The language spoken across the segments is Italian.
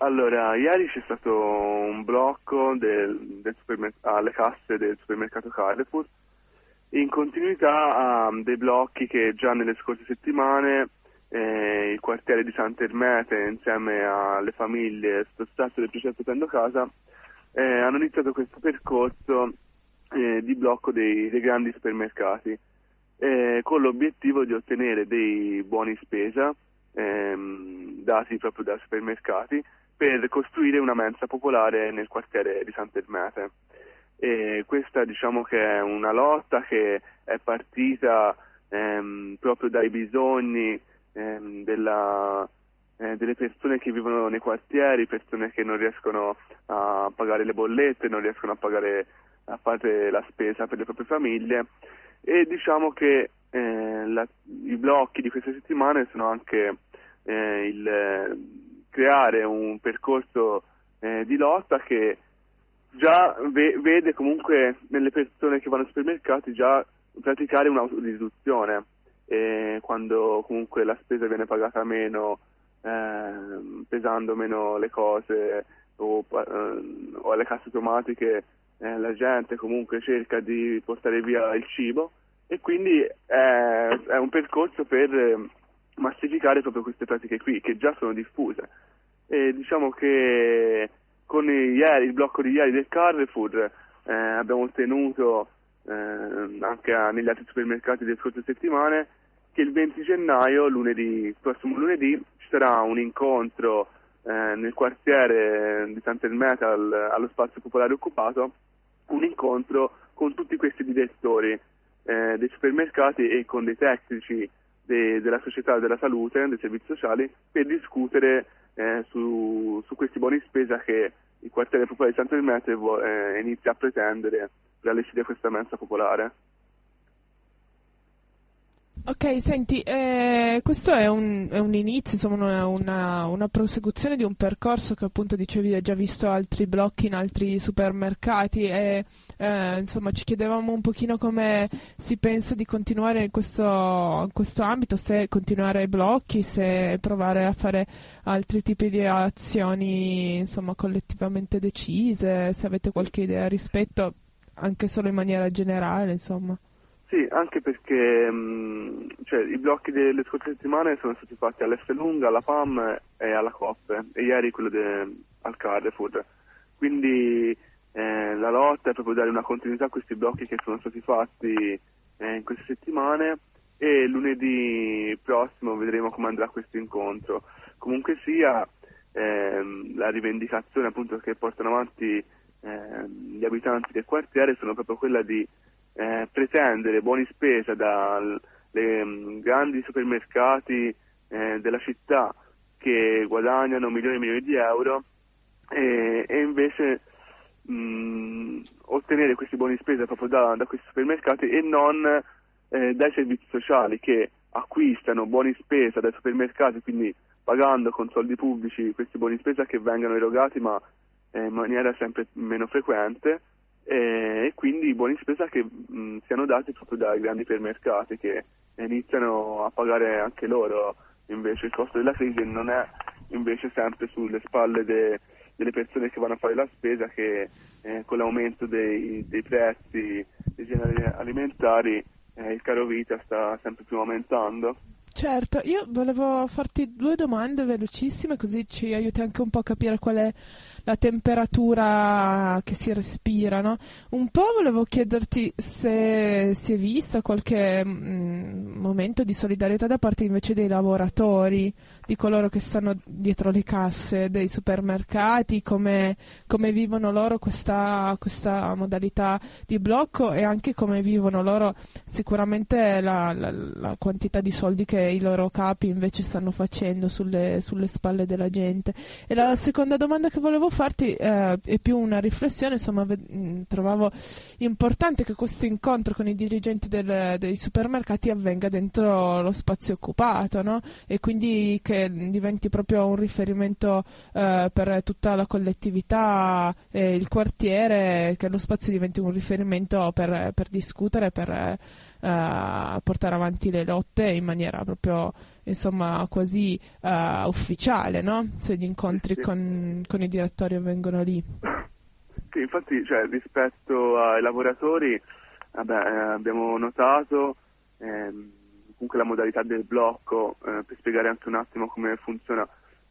Allora, ieri c'è stato un blocco alle casse del supermercato Carrefour, in continuità a dei blocchi che già nelle scorse settimane il quartiere di Sant'Ermete, insieme alle famiglie spostate del progetto Prendo Casa, hanno iniziato questo percorso di blocco dei grandi supermercati, con l'obiettivo di ottenere dei buoni spesa dati proprio dai supermercati per costruire una mensa popolare nel quartiere di Sant'Ermete. E questa diciamo che è una lotta che è partita proprio dai bisogni delle persone che vivono nei quartieri, persone che non riescono a pagare le bollette, non riescono a fare la spesa per le proprie famiglie, e diciamo che i blocchi di queste settimane sono anche il creare un percorso di lotta che già vede comunque nelle persone che vanno ai supermercati già praticare un'autoriduzione, quando comunque la spesa viene pagata meno, pesando meno le cose, o alle casse automatiche la gente comunque cerca di portare via il cibo, e quindi è un percorso per massificare proprio queste pratiche qui, che già sono diffuse. E diciamo che con il blocco di ieri del Carrefour abbiamo ottenuto anche negli altri supermercati delle scorse settimane che il 20 gennaio, prossimo lunedì, ci sarà un incontro nel quartiere di Sant'Ermete allo spazio popolare occupato, un incontro con tutti questi direttori dei supermercati e con dei tecnici della società della salute, dei servizi sociali, per discutere su questi buoni spesa che il quartiere popolare di Sant'Ermete inizia a pretendere per allestire questa mensa popolare. Ok, senti, questo è un inizio, insomma, una prosecuzione di un percorso che appunto dicevi hai già visto altri blocchi in altri supermercati, e insomma ci chiedevamo un pochino come si pensa di continuare in questo ambito, se continuare ai blocchi, se provare a fare altri tipi di azioni, insomma, collettivamente decise, se avete qualche idea rispetto, anche solo in maniera generale, insomma. Sì, anche perché i blocchi delle scorse settimane sono stati fatti all'Esselunga, alla PAM e alla Coop, e ieri quello al Carrefour. Quindi la lotta è proprio dare una continuità a questi blocchi che sono stati fatti in queste settimane, e lunedì prossimo vedremo come andrà questo incontro. Comunque sia, la rivendicazione appunto che portano avanti gli abitanti del quartiere sono proprio quella di pretendere buoni spesa dai grandi supermercati della città, che guadagnano milioni e milioni di euro, e invece ottenere questi buoni spesa proprio da questi supermercati, e non dai servizi sociali, che acquistano buoni spesa dai supermercati, quindi pagando con soldi pubblici questi buoni spesa che vengono erogati ma in maniera sempre meno frequente, e quindi i buoni spesa che siano dati proprio dai grandi supermercati, che iniziano a pagare anche loro invece il costo della crisi, e non è invece sempre sulle spalle delle persone che vanno a fare la spesa, che con l'aumento dei prezzi dei generi alimentari il caro vita sta sempre più aumentando. Certo, io volevo farti 2 domande velocissime, così ci aiuti anche un po' a capire qual è la temperatura che si respira, no? Un po' volevo chiederti se si è vista qualche momento di solidarietà da parte invece dei lavoratori, di coloro che stanno dietro le casse dei supermercati, come vivono loro questa modalità di blocco, e anche come vivono loro sicuramente la quantità di soldi che i loro capi invece stanno facendo sulle spalle della gente. E la seconda domanda che volevo farti è più una riflessione, insomma, trovavo importante che questo incontro con i dirigenti dei supermercati avvenga dentro lo spazio occupato, no? E quindi che diventi proprio un riferimento per tutta la collettività e il quartiere, che lo spazio diventi un riferimento per discutere, per portare avanti le lotte in maniera proprio insomma quasi ufficiale, no? Se gli incontri Sì. con i direttori avvengono lì. Sì, infatti, cioè, rispetto ai lavoratori, vabbè, abbiamo notato comunque la modalità del blocco, per spiegare anche un attimo come funziona,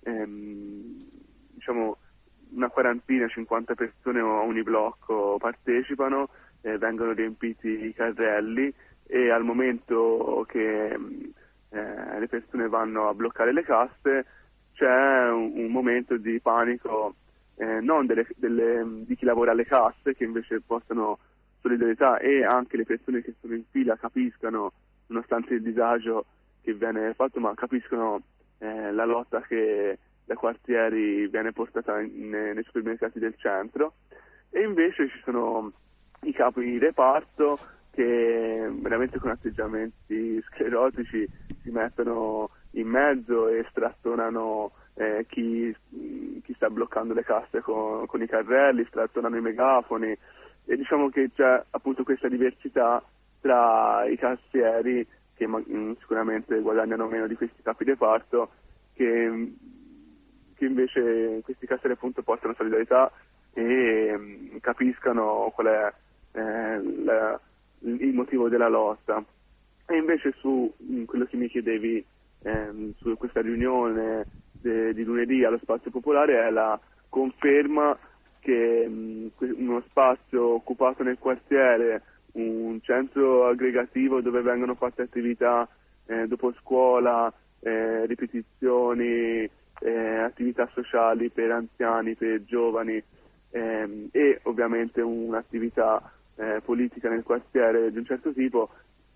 diciamo una quarantina, 50 persone a ogni blocco partecipano, vengono riempiti i carrelli e al momento che le persone vanno a bloccare le casse c'è un momento di panico, non di chi lavora alle casse, che invece portano solidarietà, e anche le persone che sono in fila capiscano, nonostante il disagio che viene fatto, ma capiscono la lotta che dai quartieri viene portata nei supermercati del centro. E invece ci sono i capi di reparto che veramente con atteggiamenti sclerotici si mettono in mezzo e strattonano chi sta bloccando le casse con i carrelli, strattonano i megafoni, e diciamo che c'è appunto questa diversità tra i cassieri che sicuramente guadagnano meno di questi capi reparto, che invece questi cassieri appunto portano solidarietà e capiscano qual è il motivo della lotta. E invece su quello che mi chiedevi, su questa riunione di lunedì allo Spazio Popolare, è la conferma che uno spazio occupato nel quartiere, un centro aggregativo dove vengono fatte attività dopo scuola, ripetizioni, attività sociali per anziani, per giovani, e ovviamente un'attività politica nel quartiere di un certo tipo,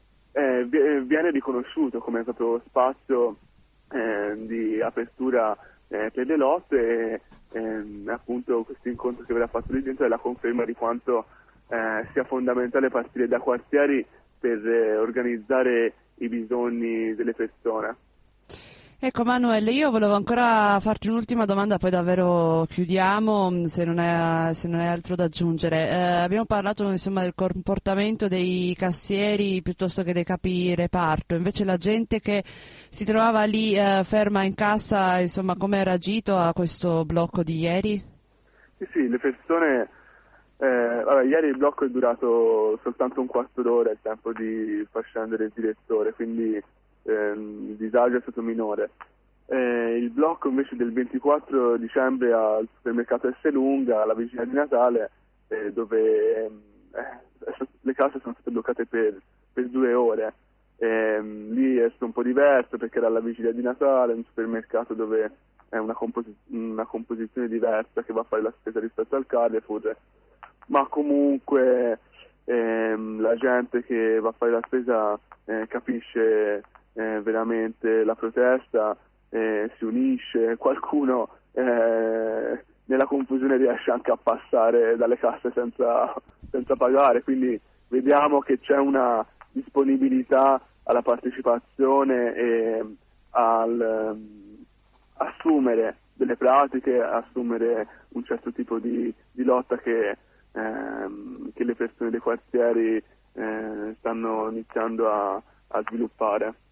viene riconosciuto come proprio spazio di apertura per le lotte, e appunto questo incontro che verrà fatto lì dentro è la conferma di quanto sia fondamentale partire da quartieri per organizzare i bisogni delle persone. Ecco Manuel, io volevo ancora farti un'ultima domanda, poi davvero chiudiamo, se non hai altro da aggiungere. Abbiamo parlato insomma del comportamento dei cassieri piuttosto che dei capi reparto, invece la gente che si trovava lì ferma in cassa, insomma, come ha reagito a questo blocco di ieri? Sì, le persone... vabbè, ieri il blocco è durato soltanto un quarto d'ora, il tempo di far scendere il direttore, quindi il disagio è stato minore. Il blocco invece del 24 dicembre al supermercato Esselunga, alla vigilia di Natale, dove le case sono state bloccate per 2 ore. Lì è stato un po' diverso perché era la vigilia di Natale, un supermercato dove è una composizione diversa, che va a fare la spesa rispetto al Carrefour, ma comunque la gente che va a fare la spesa capisce veramente la protesta, si unisce, qualcuno nella confusione riesce anche a passare dalle casse senza pagare, quindi vediamo che c'è una disponibilità alla partecipazione e assumere delle pratiche, assumere un certo tipo di lotta che le persone dei quartieri stanno iniziando a sviluppare.